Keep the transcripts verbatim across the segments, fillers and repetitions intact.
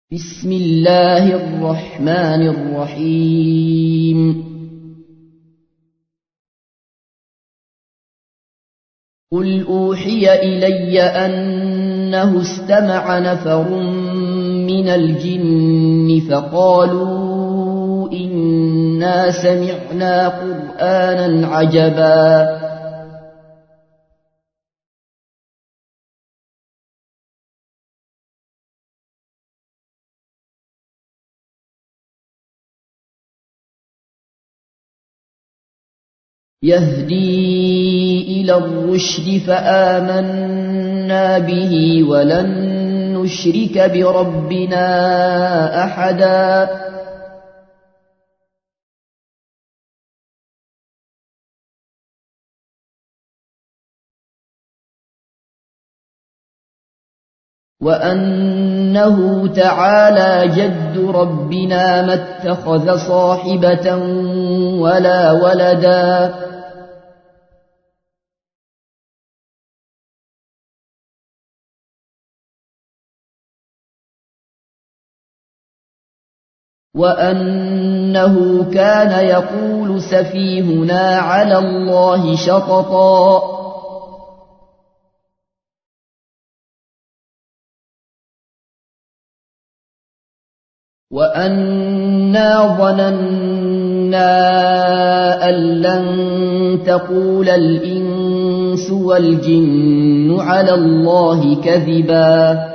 بسم الله الرحمن الرحيم قل أوحي إلي أنه استمع نفر من الجن فقالوا إنا سمعنا قرآنا عجبا يهدي إلى الرشد فآمنا به ولن نشرك بربنا أحدا وأنه تعالى جد ربنا ما اتخذ صاحبة ولا ولدا وأنه كان يقول سفيهنا على الله شططا وأنا ظننا أن لن تقول الإنس والجن على الله كذبا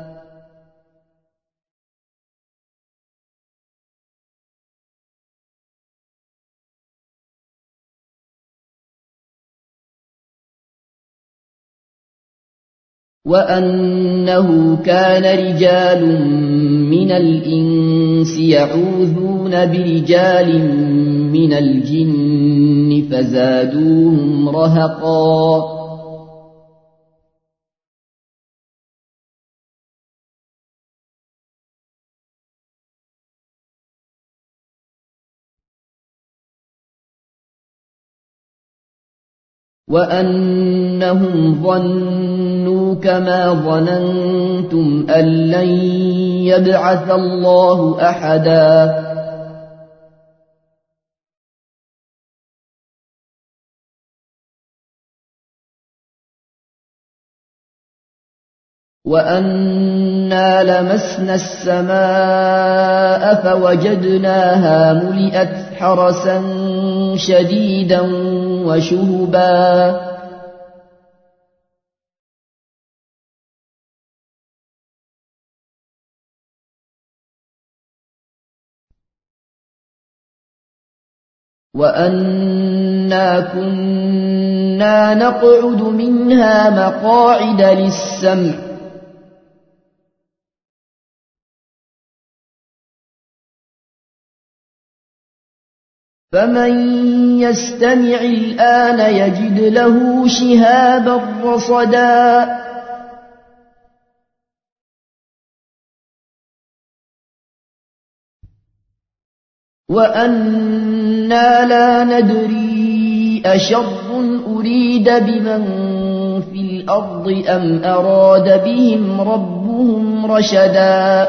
وأنه كان رجال من الإنس يعوذون برجال من الجن فزادوهم رهقا وأنهم ظنوا كما ظننتم أن لن يبعث الله أحدا وأنا لمسنا السماء فوجدناها ملئت حرسا شديدا وشهبا وأنا كنا نقعد منها مقاعد للسمع فمن يستمع الآن يجد له شهابا رصدا وأنا لا ندري أشر أريد بمن في الأرض أم أراد بهم ربهم رشدا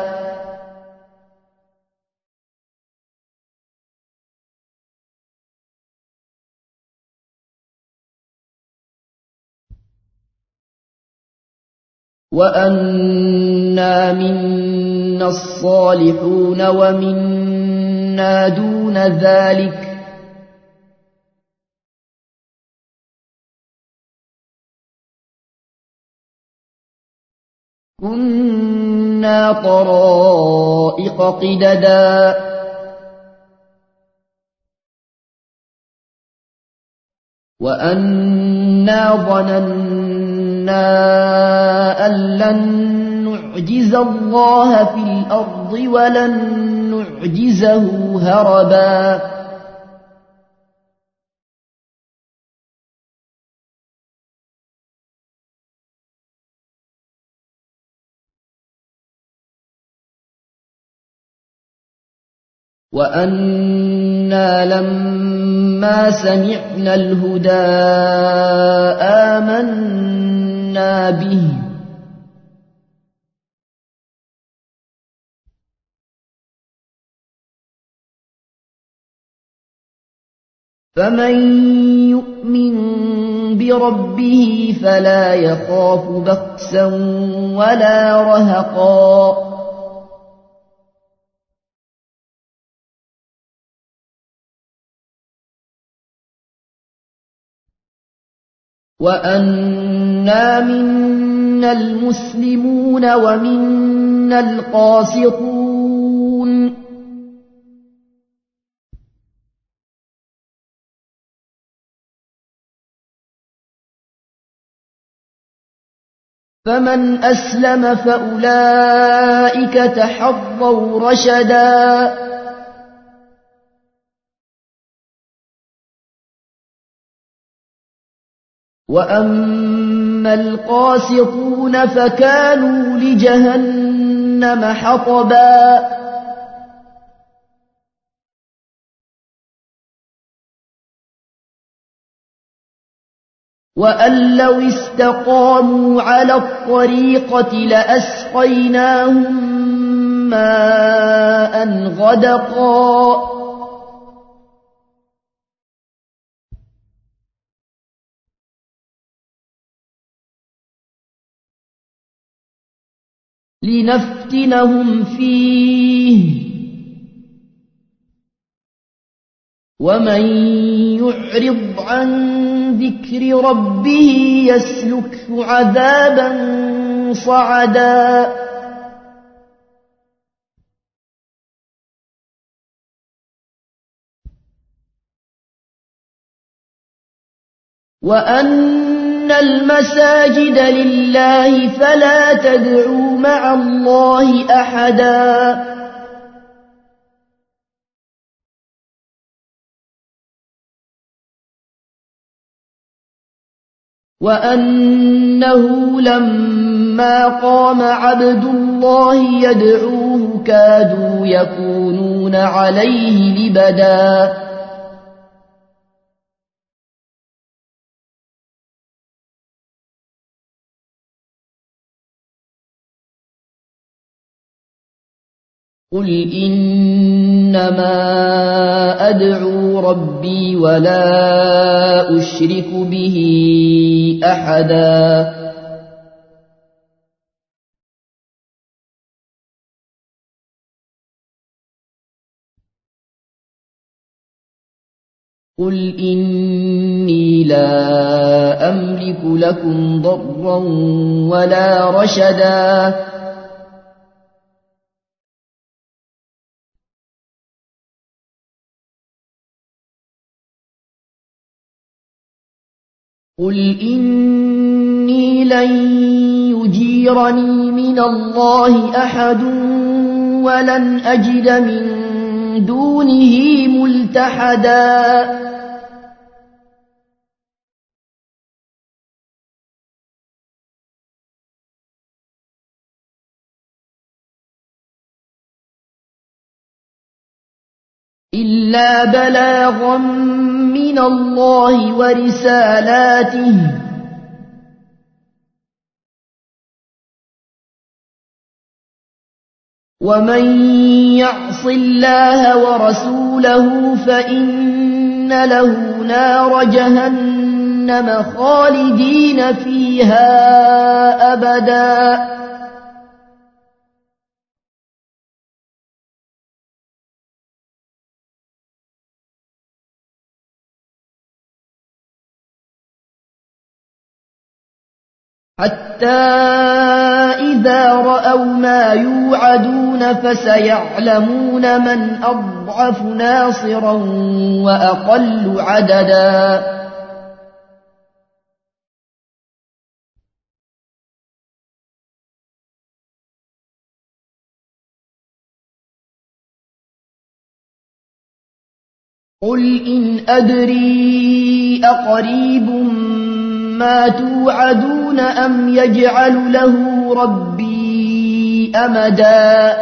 وأنا منا الصالحون ومنا دون ذلك كنا طرائق قددا وأنا ظننا أن لن نعجز الله في الأرض ولن نعجزه هربا وأنا لما سمعنا الهدى آمنا به فمن يؤمن بربه فلا يخاف بخسا ولا رهقا وأنا منا المسلمون ومنا القاسطون فمن أسلم فأولئك تحروا رشدا وأما القاسطون فكانوا لجهنم حطبا وأن لو استقاموا على الطريقة لأسقيناهم ماء غدقا لنفتنهم فيه ومن يعرض عن ذكر ربه يسلكه عذابا صعدا وأن المساجد لله فلا تدعوا مع الله أحدا وأنه لما قام عبد الله يدعوه كادوا يكونون عليه لبدا قل إنما أدعو ربي ولا أشرك به أحدا قل إني لا أملك لكم ضرا ولا رشدا قل إني لن يجيرني من الله أحد ولن أجد من دونه ملتحدا إلا بلاغا من الله ورسالاته ومن يعص الله ورسوله فإن له نار جهنم خالدين فيها أبدا حتى إذا رأوا ما يوعدون فسيعلمون من أضعف ناصرا وأقل عددا قل إن أدري أقريب ما توعدون أم يجعل له ربي أمدا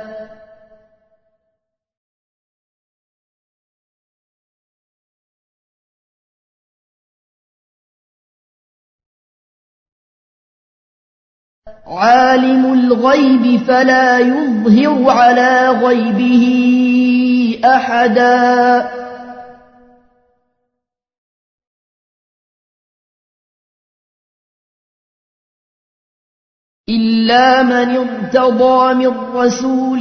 عالم الغيب فلا يظهر على غيبه أحدا إلا من ارتضى من رسول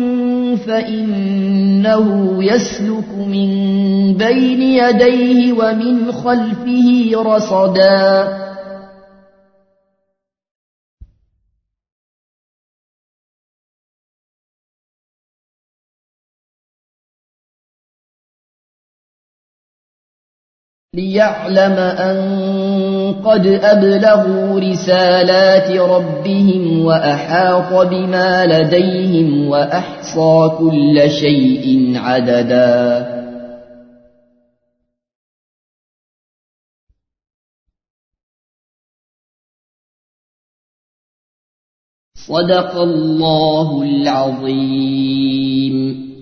فإنه يسلك من بين يديه ومن خلفه رصدا ليعلم أن قد أبلغوا رسالات ربهم وأحاط بما لديهم وأحصى كل شيء عددا. صدق الله العظيم.